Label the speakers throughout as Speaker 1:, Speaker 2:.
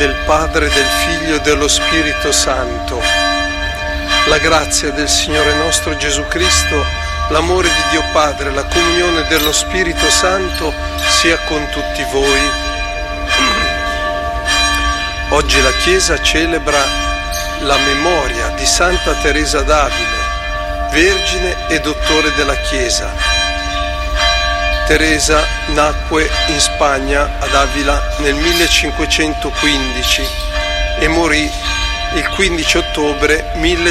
Speaker 1: del Padre, del Figlio e dello Spirito Santo. La grazia del Signore nostro Gesù Cristo, l'amore di Dio Padre, la comunione dello Spirito Santo sia con tutti voi. Oggi la Chiesa celebra la memoria di Santa Teresa d'Avila, Vergine e Dottore della Chiesa. Teresa nacque in Spagna, ad Avila, nel 1515 e morì il 15 ottobre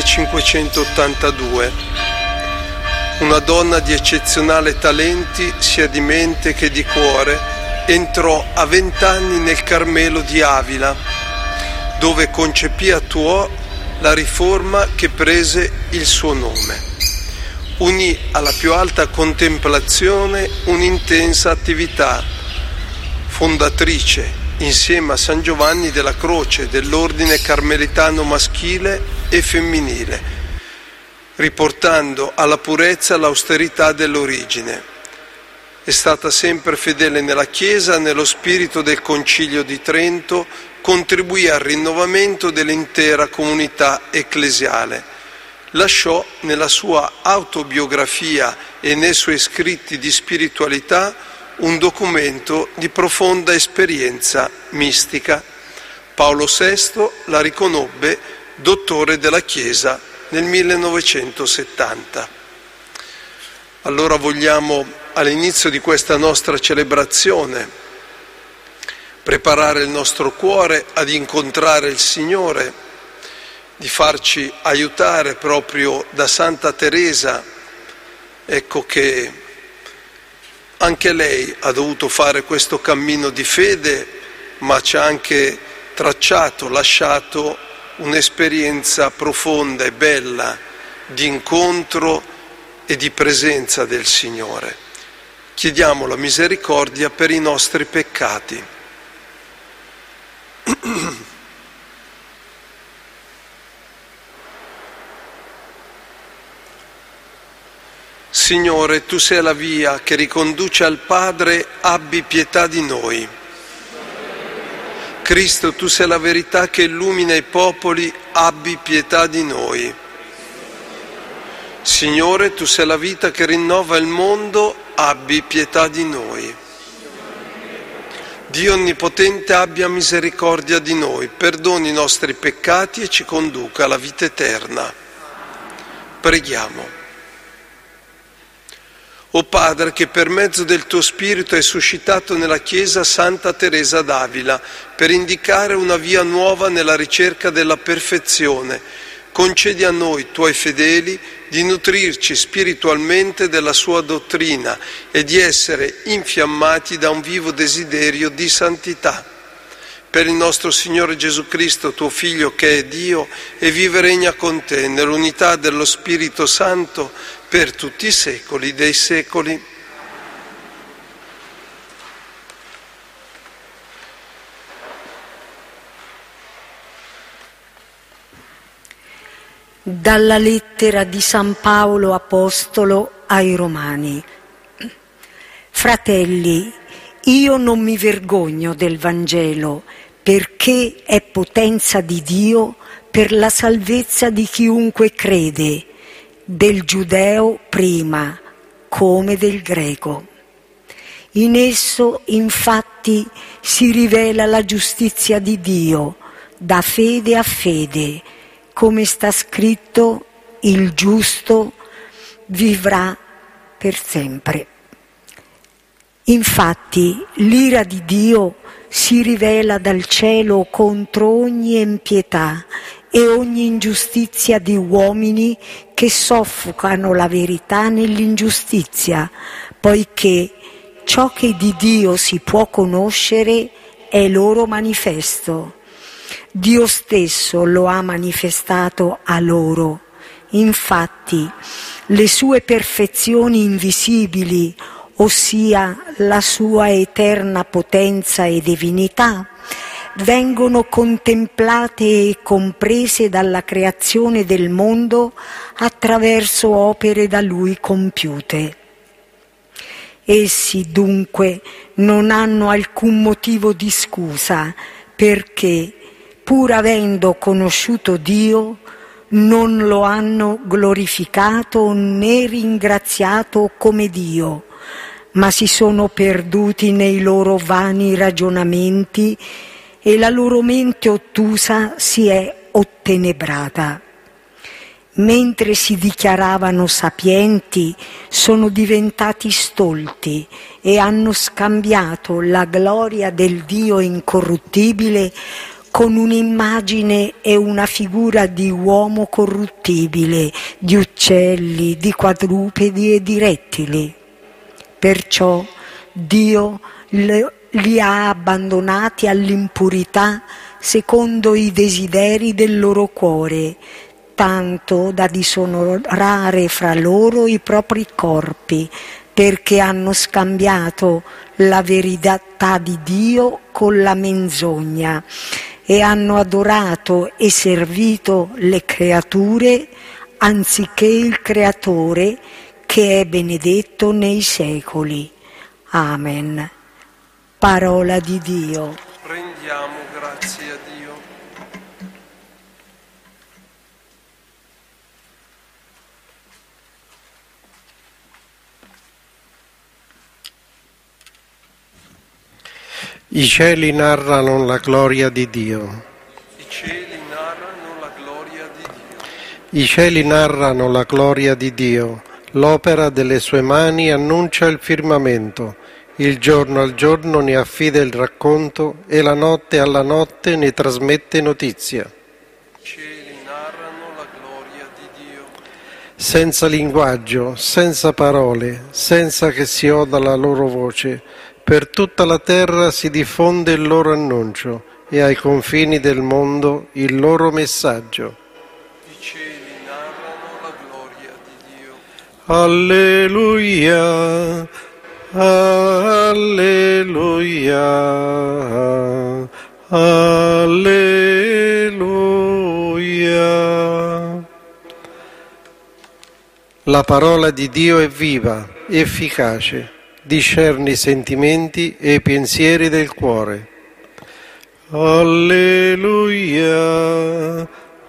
Speaker 1: 1582. Una donna di eccezionale talenti, sia di mente che di cuore, entrò a 20 anni nel Carmelo di Avila, dove concepì e attuò la riforma che prese il suo nome. Unì alla più alta contemplazione un'intensa attività, fondatrice, insieme a San Giovanni della Croce, dell'ordine carmelitano maschile e femminile, riportando alla purezza l'austerità dell'origine. È stata sempre fedele nella Chiesa, nello spirito del Concilio di Trento, contribuì al rinnovamento dell'intera comunità ecclesiale. Lasciò nella sua autobiografia e nei suoi scritti di spiritualità un documento di profonda esperienza mistica. Paolo VI la riconobbe dottore della Chiesa nel 1970. Allora vogliamo, all'inizio di questa nostra celebrazione, preparare il nostro cuore ad incontrare il Signore, di farci aiutare proprio da Santa Teresa. Ecco che anche lei ha dovuto fare questo cammino di fede, ma ci ha anche lasciato un'esperienza profonda e bella di incontro e di presenza del Signore. Chiediamo la misericordia per i nostri peccati. Signore, Tu sei la via che riconduce al Padre, abbi pietà di noi. Cristo, Tu sei la verità che illumina i popoli, abbi pietà di noi. Signore, Tu sei la vita che rinnova il mondo, abbi pietà di noi. Dio Onnipotente abbia misericordia di noi, perdoni i nostri peccati e ci conduca alla vita eterna. Preghiamo. O Padre, che per mezzo del Tuo Spirito hai suscitato nella Chiesa Santa Teresa d'Avila per indicare una via nuova nella ricerca della perfezione, concedi a noi, Tuoi fedeli, di nutrirci spiritualmente della sua dottrina e di essere infiammati da un vivo desiderio di santità. Per il nostro Signore Gesù Cristo, Tuo Figlio, che è Dio e vive e regna con Te nell'unità dello Spirito Santo per tutti i secoli dei secoli.
Speaker 2: Dalla lettera di San Paolo Apostolo ai Romani. Fratelli, io non mi vergogno del Vangelo, perché è potenza di Dio per la salvezza di chiunque crede, del giudeo prima, come del greco. In esso, infatti, si rivela la giustizia di Dio, da fede a fede, come sta scritto, il giusto vivrà per sempre. Infatti, l'ira di Dio si rivela dal cielo contro ogni impietà e ogni ingiustizia di uomini che soffocano la verità nell'ingiustizia, poiché ciò che di Dio si può conoscere è loro manifesto. Dio stesso lo ha manifestato a loro. Infatti, le sue perfezioni invisibili, ossia la sua eterna potenza e divinità, vengono contemplate e comprese dalla creazione del mondo attraverso opere da Lui compiute. Essi dunque non hanno alcun motivo di scusa, perché pur avendo conosciuto Dio, non lo hanno glorificato né ringraziato come Dio, ma si sono perduti nei loro vani ragionamenti e la loro mente ottusa si è ottenebrata. Mentre si dichiaravano sapienti, sono diventati stolti e hanno scambiato la gloria del Dio incorruttibile con un'immagine e una figura di uomo corruttibile, di uccelli, di quadrupedi e di rettili. Perciò Dio li ha abbandonati all'impurità secondo i desideri del loro cuore, tanto da disonorare fra loro i propri corpi, perché hanno scambiato la verità di Dio con la menzogna e hanno adorato e servito le creature anziché il Creatore, che è benedetto nei secoli. Amen. Parola di Dio.
Speaker 1: Rendiamo grazie a Dio.
Speaker 3: I cieli narrano la gloria di Dio.
Speaker 1: I cieli narrano la gloria di Dio.
Speaker 3: I cieli narrano la gloria di Dio. L'opera delle sue mani annuncia il firmamento. Il giorno al giorno ne affida il racconto e la notte alla notte ne trasmette notizia.
Speaker 1: I cieli narrano la gloria di Dio.
Speaker 3: Senza linguaggio, senza parole, senza che si oda la loro voce, per tutta la terra si diffonde il loro annuncio e ai confini del mondo il loro messaggio.
Speaker 1: I cieli narrano la gloria di Dio.
Speaker 3: Alleluia, alleluia, alleluia. La parola di Dio è viva, efficace, discerne i sentimenti e i pensieri del cuore. Alleluia,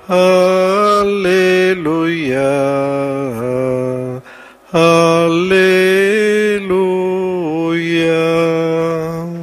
Speaker 3: alleluia, alleluia.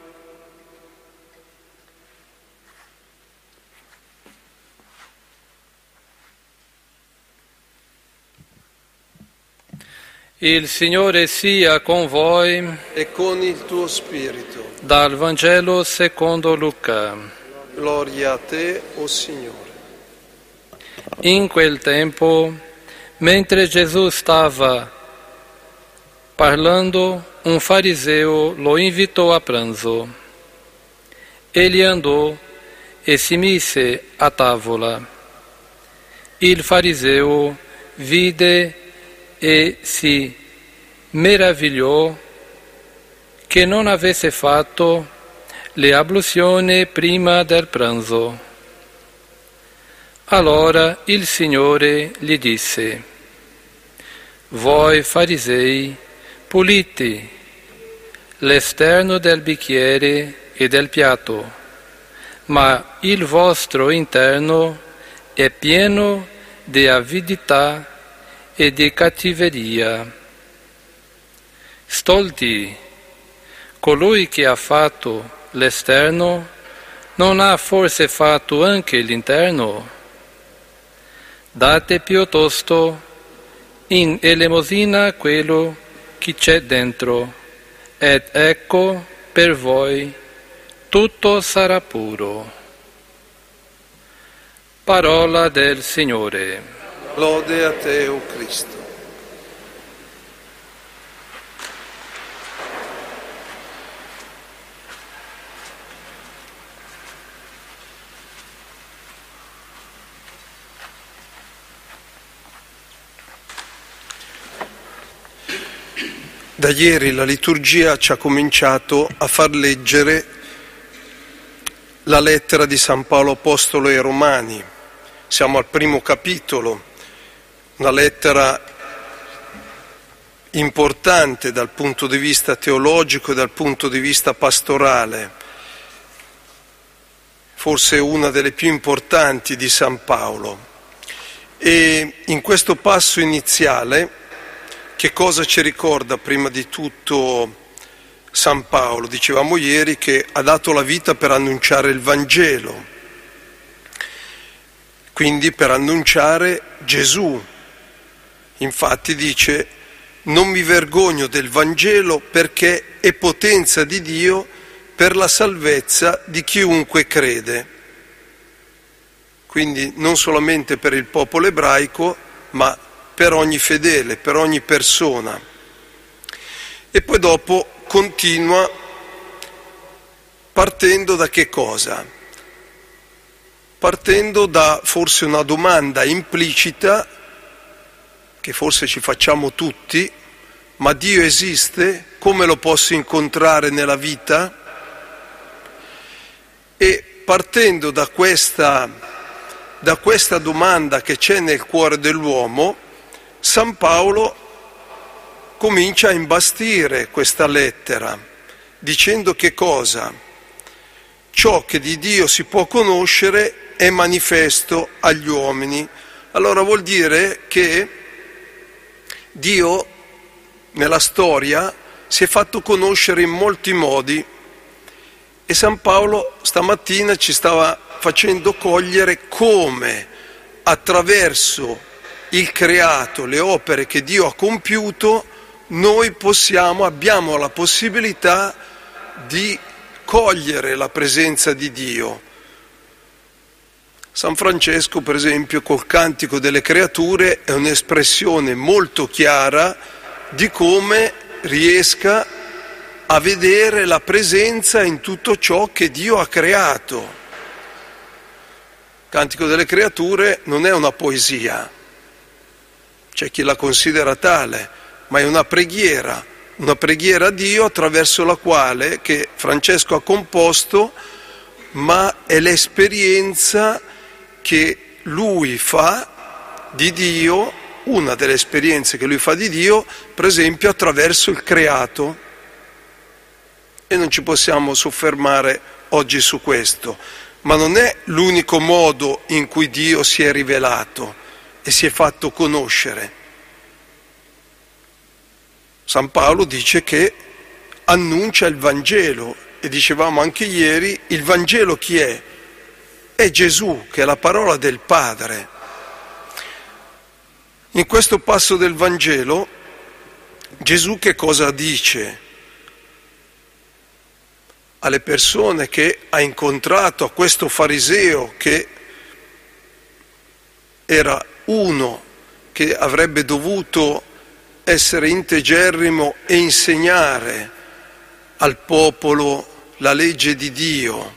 Speaker 4: Il Signore sia con voi.
Speaker 1: E con il tuo spirito.
Speaker 4: Dal Vangelo secondo Luca.
Speaker 1: Gloria a te, o Signore.
Speaker 4: In quel tempo, mentre Gesù stava parlando, un fariseo lo invitò a pranzo. Egli andò e si mise a tavola. Il fariseo vide e si meravigliò che non avesse fatto le abluzioni prima del pranzo. Allora il Signore gli disse: voi farisei pulite l'esterno del bicchiere e del piatto, ma il vostro interno è pieno di avidità e di cattiveria. Stolti, colui che ha fatto l'esterno non ha forse fatto anche l'interno? Date piuttosto in elemosina quello che c'è dentro, ed ecco per voi tutto sarà puro. Parola del Signore.
Speaker 1: Lode a te, o Cristo. Da ieri la liturgia ci ha cominciato a far leggere la lettera di San Paolo Apostolo ai Romani. Siamo al primo capitolo, una lettera importante dal punto di vista teologico e dal punto di vista pastorale. forse una delle più importanti di San Paolo. E in questo passo iniziale, che cosa ci ricorda prima di tutto San Paolo? Dicevamo ieri che ha dato la vita per annunciare il Vangelo, quindi per annunciare Gesù. Infatti dice: non mi vergogno del Vangelo perché è potenza di Dio per la salvezza di chiunque crede. Quindi non solamente per il popolo ebraico, ma per ogni fedele, per ogni persona. E poi dopo continua partendo da che cosa? Partendo da forse una domanda implicita, che forse ci facciamo tutti: ma Dio esiste? Come lo posso incontrare nella vita? E partendo da questa domanda che c'è nel cuore dell'uomo, San Paolo comincia a imbastire questa lettera, dicendo che cosa? Ciò che di Dio si può conoscere è manifesto agli uomini. Allora vuol dire che Dio nella storia si è fatto conoscere in molti modi, e San Paolo stamattina ci stava facendo cogliere come attraverso il creato, le opere che Dio ha compiuto, noi abbiamo la possibilità di cogliere la presenza di Dio. San Francesco, per esempio, col Cantico delle Creature è un'espressione molto chiara di come riesca a vedere la presenza in tutto ciò che Dio ha creato. Il Cantico delle Creature non è una poesia, c'è chi la considera tale, ma è una preghiera a Dio attraverso la quale, che Francesco ha composto, ma è l'esperienza che lui fa di Dio, una delle esperienze che lui fa di Dio, per esempio attraverso il creato. E non ci possiamo soffermare oggi su questo, ma non è l'unico modo in cui Dio si è rivelato e si è fatto conoscere. San Paolo dice che annuncia il Vangelo, e dicevamo anche ieri, il Vangelo chi è? È Gesù, che è la parola del Padre. In questo passo del Vangelo, Gesù che cosa dice alle persone che ha incontrato, a questo fariseo che era uno che avrebbe dovuto essere integerrimo e insegnare al popolo la legge di Dio?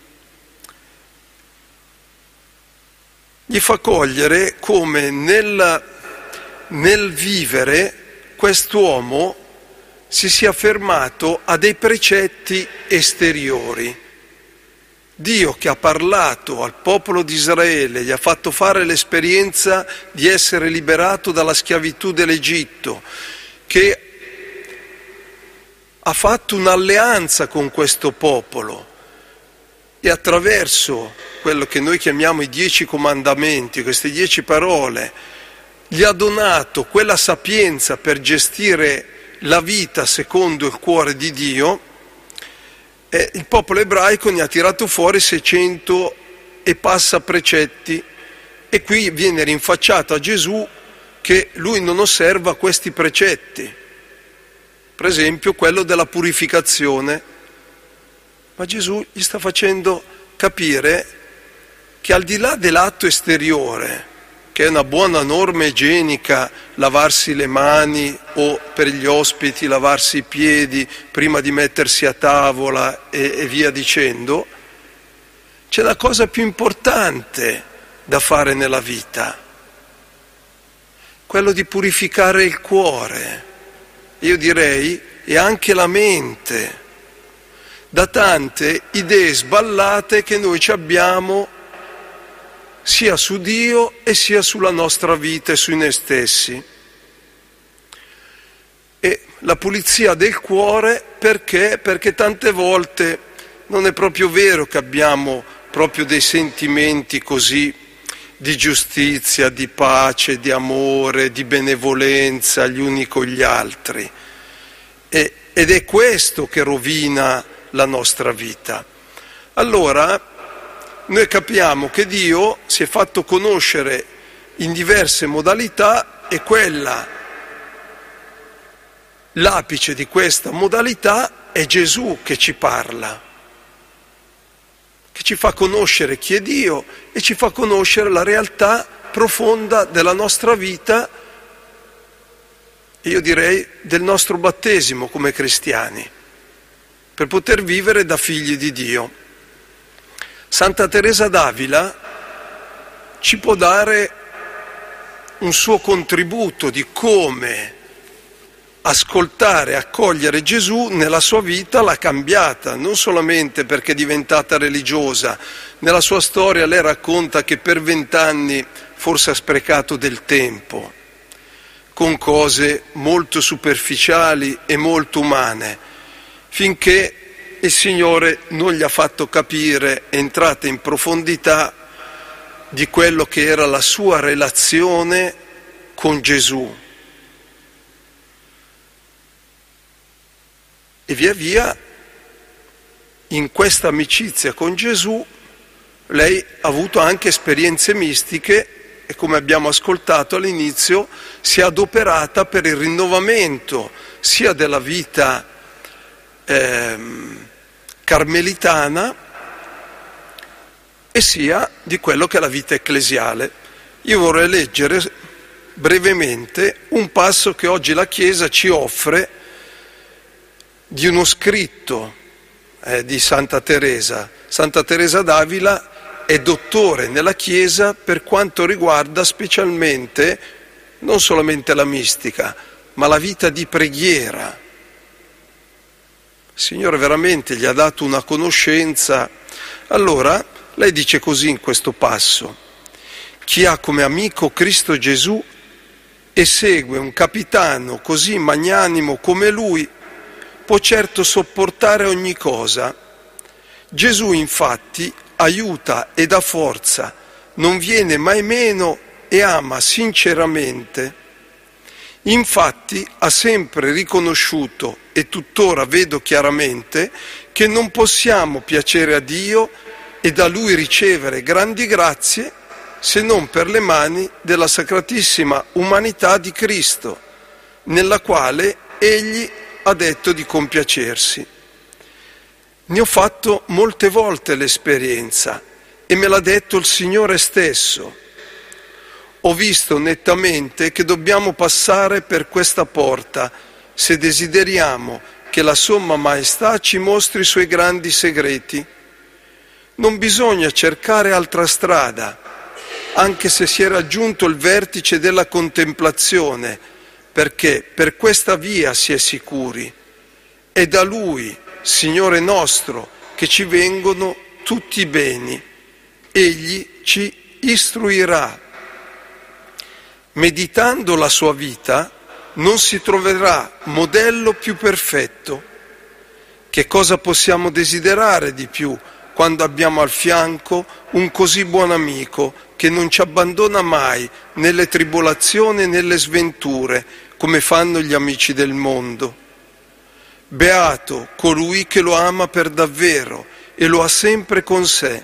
Speaker 1: Gli fa cogliere come nel vivere quest'uomo si sia fermato a dei precetti esteriori. Dio che ha parlato al popolo di Israele, gli ha fatto fare l'esperienza di essere liberato dalla schiavitù dell'Egitto, che ha fatto un'alleanza con questo popolo, e attraverso quello che noi chiamiamo i 10 comandamenti, queste 10 parole, gli ha donato quella sapienza per gestire la vita secondo il cuore di Dio, e il popolo ebraico ne ha tirato fuori 600 e passa precetti, e qui viene rinfacciato a Gesù che lui non osserva questi precetti, per esempio quello della purificazione, ma Gesù gli sta facendo capire che al di là dell'atto esteriore, che è una buona norma igienica, lavarsi le mani, o per gli ospiti lavarsi i piedi prima di mettersi a tavola e via dicendo, c'è la cosa più importante da fare nella vita, quello di purificare il cuore, io direi, e anche la mente, da tante idee sballate che noi ci abbiamo sia su Dio e sia sulla nostra vita e su noi stessi. E la pulizia del cuore perché? Perché tante volte non è proprio vero che abbiamo proprio dei sentimenti così di giustizia, di pace, di amore, di benevolenza gli uni con gli altri. Ed è questo che rovina la nostra vita. Allora noi capiamo che Dio si è fatto conoscere in diverse modalità e l'apice di questa modalità è Gesù che ci parla, che ci fa conoscere chi è Dio e ci fa conoscere la realtà profonda della nostra vita, e io direi del nostro battesimo come cristiani, per poter vivere da figli di Dio. Santa Teresa d'Avila ci può dare un suo contributo di come ascoltare, accogliere Gesù nella sua vita l'ha cambiata, non solamente perché è diventata religiosa. Nella sua storia lei racconta che per 20 anni forse ha sprecato del tempo con cose molto superficiali e molto umane, finché il Signore non gli ha fatto capire, entrata in profondità, di quello che era la sua relazione con Gesù. E via via, in questa amicizia con Gesù, lei ha avuto anche esperienze mistiche e, come abbiamo ascoltato all'inizio, si è adoperata per il rinnovamento sia della vita carmelitana e sia di quello che è la vita ecclesiale. Io vorrei leggere brevemente un passo che oggi la Chiesa ci offre di uno scritto di Santa Teresa. Santa Teresa d'Avila è dottore nella Chiesa per quanto riguarda specialmente non solamente la mistica, ma la vita di preghiera. Il Signore veramente gli ha dato una conoscenza. Allora, lei dice così in questo passo: chi ha come amico Cristo Gesù e segue un capitano così magnanimo come Lui, può certo sopportare ogni cosa. Gesù infatti aiuta e dà forza, non viene mai meno e ama sinceramente. Infatti ha sempre riconosciuto, e tuttora vedo chiaramente, che non possiamo piacere a Dio e da Lui ricevere grandi grazie se non per le mani della sacratissima umanità di Cristo, nella quale Egli ha detto di compiacersi. Ne ho fatto molte volte l'esperienza e me l'ha detto il Signore stesso. Ho visto nettamente che dobbiamo passare per questa porta se desideriamo che la Somma Maestà ci mostri i suoi grandi segreti. Non bisogna cercare altra strada, anche se si è raggiunto il vertice della contemplazione, perché per questa via si è sicuri. È da Lui, Signore nostro, che ci vengono tutti i beni. Egli ci istruirà. Meditando la sua vita non si troverà modello più perfetto. Che cosa possiamo desiderare di più quando abbiamo al fianco un così buon amico che non ci abbandona mai nelle tribolazioni e nelle sventure, come fanno gli amici del mondo? Beato colui che lo ama per davvero e lo ha sempre con sé.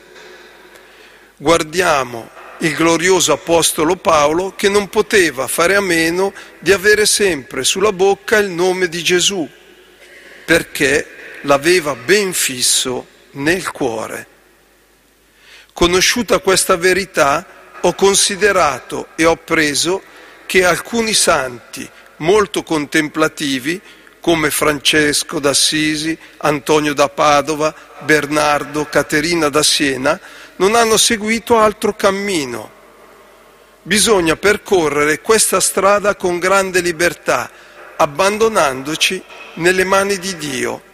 Speaker 1: Guardiamo il glorioso Apostolo Paolo, che non poteva fare a meno di avere sempre sulla bocca il nome di Gesù, perché l'aveva ben fisso nel cuore. Conosciuta questa verità, ho considerato e ho appreso che alcuni santi molto contemplativi, come Francesco d'Assisi, Antonio da Padova, Bernardo, Caterina da Siena, non hanno seguito altro cammino. Bisogna percorrere questa strada con grande libertà, abbandonandoci nelle mani di Dio.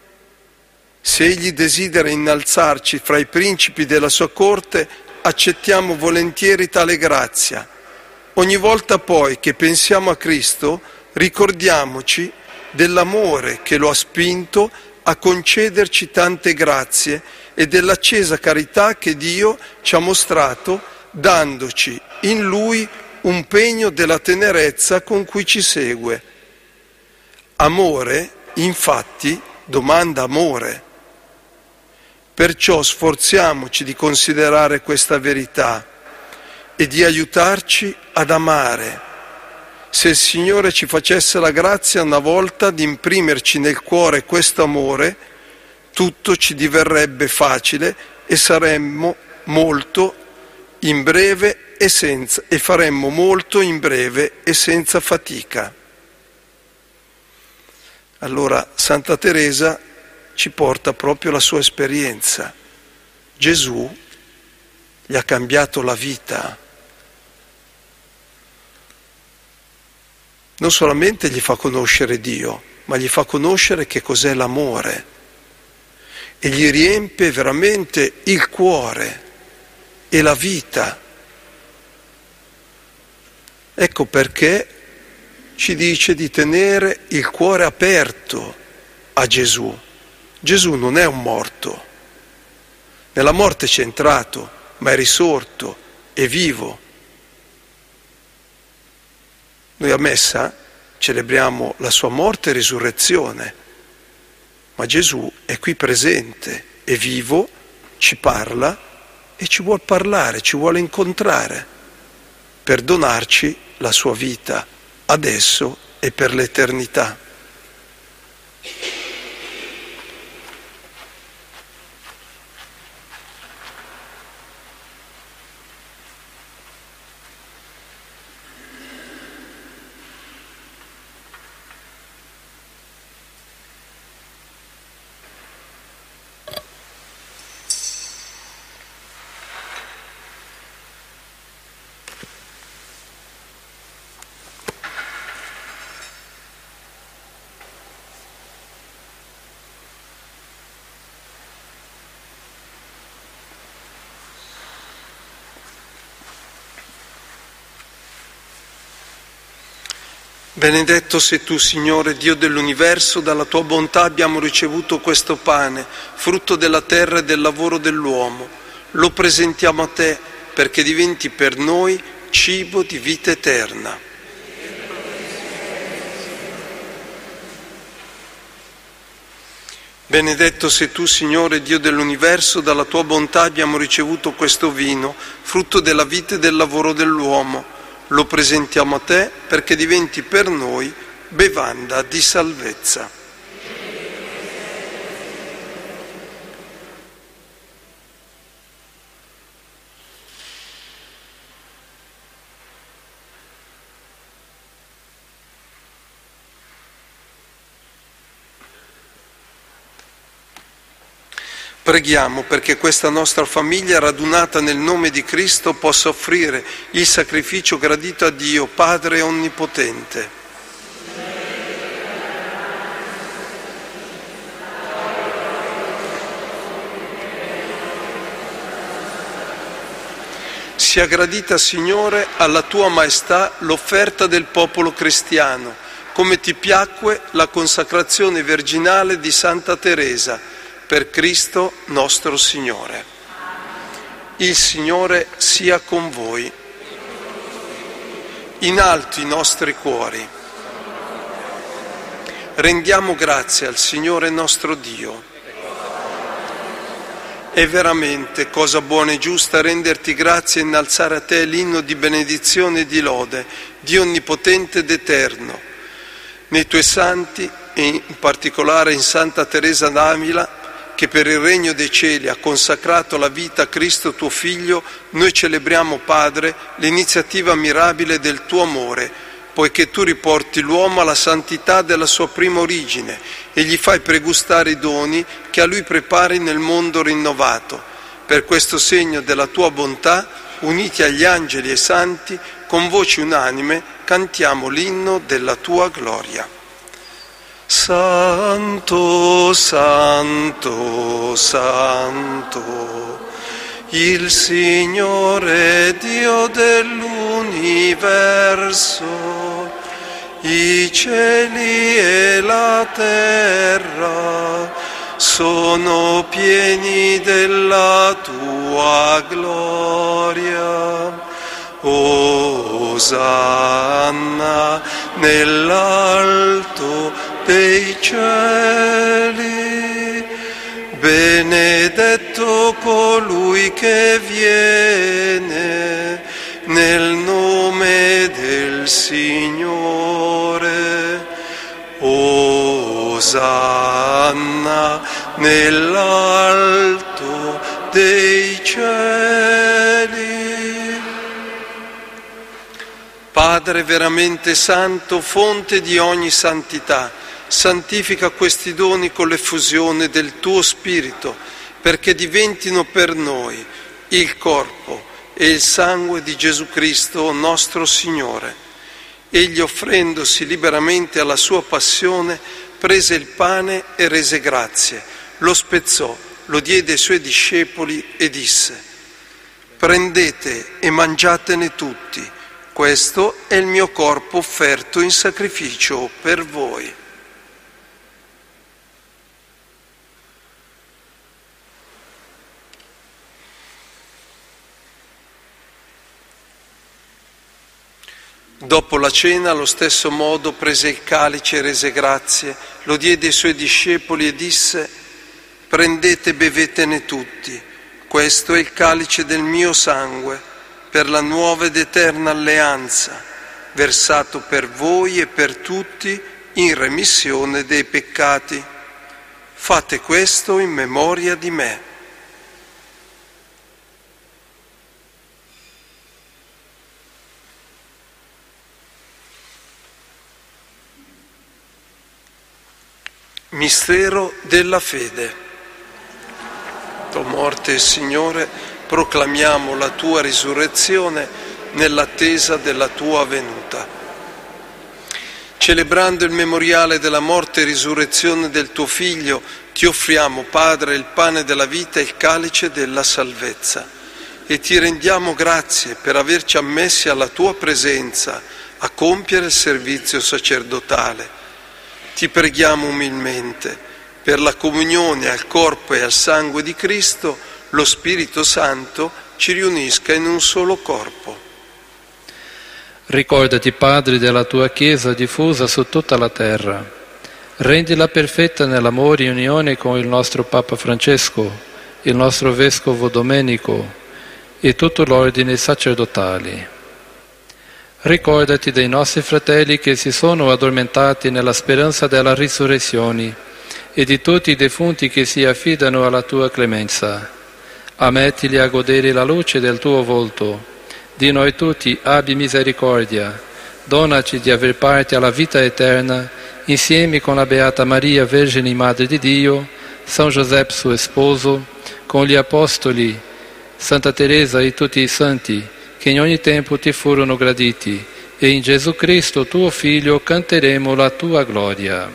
Speaker 1: Se Egli desidera innalzarci fra i principi della sua corte, accettiamo volentieri tale grazia. Ogni volta poi che pensiamo a Cristo, ricordiamoci dell'amore che lo ha spinto a concederci tante grazie e dell'accesa carità che Dio ci ha mostrato dandoci in Lui un pegno della tenerezza con cui ci segue. Amore, infatti, domanda amore. Perciò sforziamoci di considerare questa verità e di aiutarci ad amare. Se il Signore ci facesse la grazia una volta di imprimerci nel cuore questo amore, tutto ci diverrebbe facile e saremmo molto in breve e faremmo molto in breve e senza fatica. Allora Santa Teresa ci porta proprio la sua esperienza. Gesù gli ha cambiato la vita. Non solamente gli fa conoscere Dio, ma gli fa conoscere che cos'è l'amore e gli riempie veramente il cuore e la vita. Ecco perché ci dice di tenere il cuore aperto a Gesù. Gesù non è un morto, nella morte c'è entrato, ma è risorto, è vivo. Noi a messa celebriamo la sua morte e risurrezione, ma Gesù è qui presente, è vivo, ci parla e ci vuol parlare, ci vuole incontrare per donarci la sua vita adesso e per l'eternità. Benedetto sei tu, Signore, Dio dell'universo, dalla tua bontà abbiamo ricevuto questo pane, frutto della terra e del lavoro dell'uomo. Lo presentiamo a te perché diventi per noi cibo di vita eterna. Benedetto sei tu, Signore, Dio dell'universo, dalla tua bontà abbiamo ricevuto questo vino, frutto della vita e del lavoro dell'uomo. Lo presentiamo a te perché diventi per noi bevanda di salvezza. Preghiamo perché questa nostra famiglia radunata nel nome di Cristo possa offrire il sacrificio gradito a Dio, Padre Onnipotente. Sia gradita, Signore, alla tua maestà l'offerta del popolo cristiano, come ti piacque la consacrazione virginale di Santa Teresa, per Cristo nostro Signore. Il Signore sia con voi. In alto i nostri cuori. Rendiamo grazie al Signore nostro Dio. È veramente cosa buona e giusta renderti grazie e innalzare a te l'inno di benedizione e di lode, Dio onnipotente ed eterno. Nei tuoi santi, e in particolare in Santa Teresa d'Avila, che per il regno dei cieli ha consacrato la vita a Cristo tuo Figlio, noi celebriamo, Padre, l'iniziativa mirabile del tuo amore, poiché tu riporti l'uomo alla santità della sua prima origine e gli fai pregustare i doni che a lui prepari nel mondo rinnovato. Per questo segno della tua bontà, uniti agli angeli e ai santi, con voci unanime cantiamo l'inno della tua gloria. Santo, santo, santo, il Signore Dio dell'universo, i cieli e la terra sono pieni della tua gloria. Osanna nell'alto dei cieli, benedetto colui che viene nel nome del Signore. Osanna nell'alto dei cieli. Padre veramente santo, fonte di ogni santità, santifica questi doni con l'effusione del tuo Spirito, perché diventino per noi il corpo e il sangue di Gesù Cristo nostro Signore. Egli, offrendosi liberamente alla sua passione, prese il pane e rese grazie, lo spezzò, lo diede ai suoi discepoli e disse: prendete e mangiatene tutti, questo è il mio corpo offerto in sacrificio per voi. Dopo la cena, allo stesso modo, prese il calice e rese grazie, lo diede ai suoi discepoli e disse: prendete e bevetene tutti, questo è il calice del mio sangue, per la nuova ed eterna alleanza, versato per voi e per tutti in remissione dei peccati. Fate questo in memoria di me. Mistero della fede. Tua morte, Signore, proclamiamo la tua risurrezione nell'attesa della tua venuta. Celebrando il memoriale della morte e risurrezione del tuo Figlio, ti offriamo, Padre, il pane della vita e il calice della salvezza, e ti rendiamo grazie per averci ammessi alla tua presenza a compiere il servizio sacerdotale. Ti preghiamo umilmente, per la comunione al corpo e al sangue di Cristo, lo Spirito Santo ci riunisca in un solo corpo.
Speaker 4: Ricordati, Padre, della tua Chiesa diffusa su tutta la terra. Rendila perfetta nell'amore in unione con il nostro Papa Francesco, il nostro Vescovo Domenico e tutto l'ordine sacerdotale. Ricordati dei nostri fratelli che si sono addormentati nella speranza della risurrezione e di tutti i defunti che si affidano alla tua clemenza. Ammettili a godere la luce del tuo volto. Di noi tutti abbi misericordia. Donaci di aver parte alla vita eterna, insieme con la Beata Maria, Vergine Madre di Dio, San Giuseppe suo sposo, con gli Apostoli, Santa Teresa e tutti i santi, che in ogni tempo ti furono graditi, e in Gesù Cristo, tuo Figlio, canteremo la tua gloria.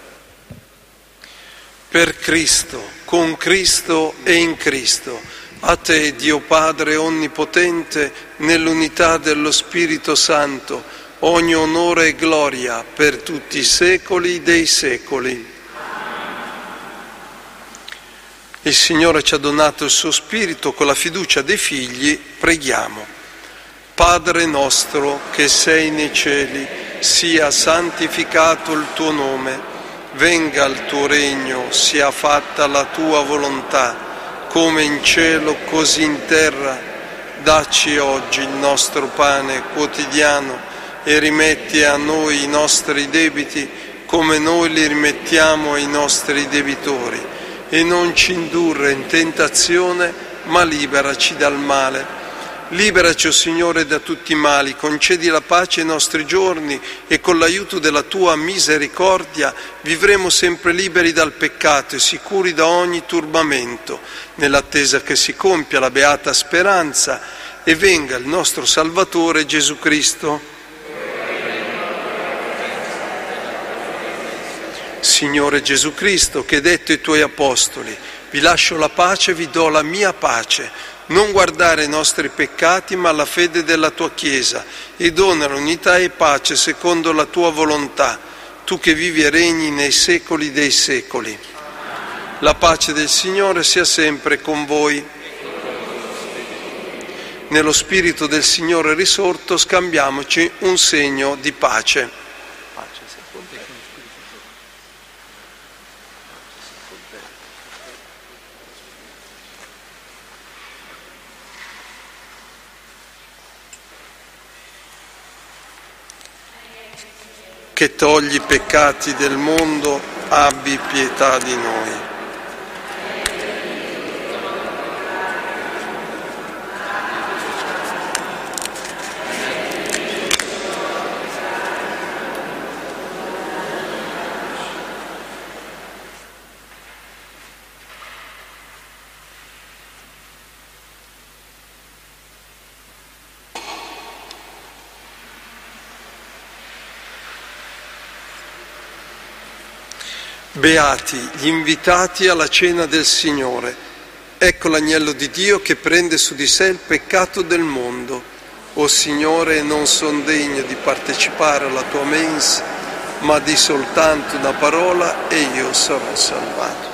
Speaker 1: Per Cristo, con Cristo e in Cristo, a te, Dio Padre Onnipotente, nell'unità dello Spirito Santo, ogni onore e gloria per tutti i secoli dei secoli. Il Signore ci ha donato il suo Spirito, con la fiducia dei figli preghiamo. Padre nostro che sei nei cieli, sia santificato il tuo nome, venga il tuo regno, sia fatta la tua volontà, come in cielo così in terra. Dacci oggi il nostro pane quotidiano e rimetti a noi i nostri debiti come noi li rimettiamo ai nostri debitori, e non ci indurre in tentazione, ma liberaci dal male. Liberaci, o Signore, da tutti i mali, concedi la pace ai nostri giorni e con l'aiuto della tua misericordia vivremo sempre liberi dal peccato e sicuri da ogni turbamento, nell'attesa che si compia la beata speranza e venga il nostro Salvatore Gesù Cristo. Signore Gesù Cristo, che hai detto ai tuoi apostoli: vi lascio la pace, vi do la mia pace. Non guardare i nostri peccati, ma la fede della tua Chiesa, e dona l'unità e pace secondo la tua volontà, tu che vivi e regni nei secoli dei secoli. La pace del Signore sia sempre con voi. Nello spirito del Signore risorto scambiamoci un segno di pace. Che togli i peccati del mondo, abbi pietà di noi. Beati gli invitati alla cena del Signore. Ecco l'agnello di Dio che prende su di sé il peccato del mondo. O Signore, non son degno di partecipare alla tua mensa, ma di soltanto una parola e io sarò salvato.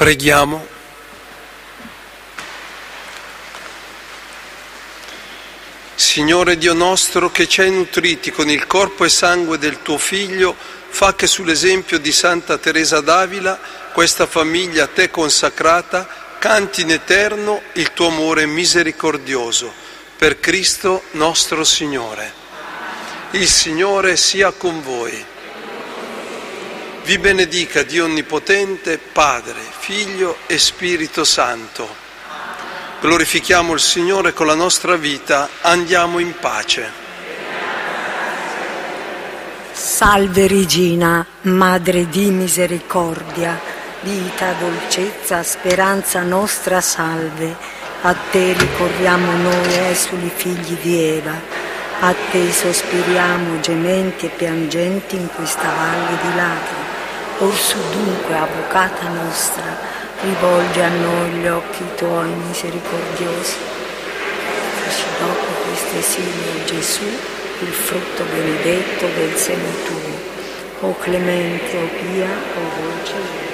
Speaker 1: Preghiamo. Signore Dio nostro, che ci hai nutriti con il corpo e sangue del tuo Figlio, fa che sull'esempio di Santa Teresa d'Avila questa famiglia a te consacrata canti in eterno il tuo amore misericordioso. Per Cristo nostro Signore. Il Signore sia con voi. Vi benedica Dio Onnipotente, Padre, Figlio e Spirito Santo. Glorifichiamo il Signore con la nostra vita, andiamo in pace.
Speaker 2: Salve Regina, Madre di misericordia, vita, dolcezza, speranza nostra, salve. A te ricorriamo noi esuli figli di Eva, a te sospiriamo gementi e piangenti in questa valle di lacrime. Orsù dunque, avvocata nostra, rivolgi a noi gli occhi tuoi misericordiosi. Facci dopo questo esilio Gesù, il frutto benedetto del seno tuo. O clemente, o pia, o dolce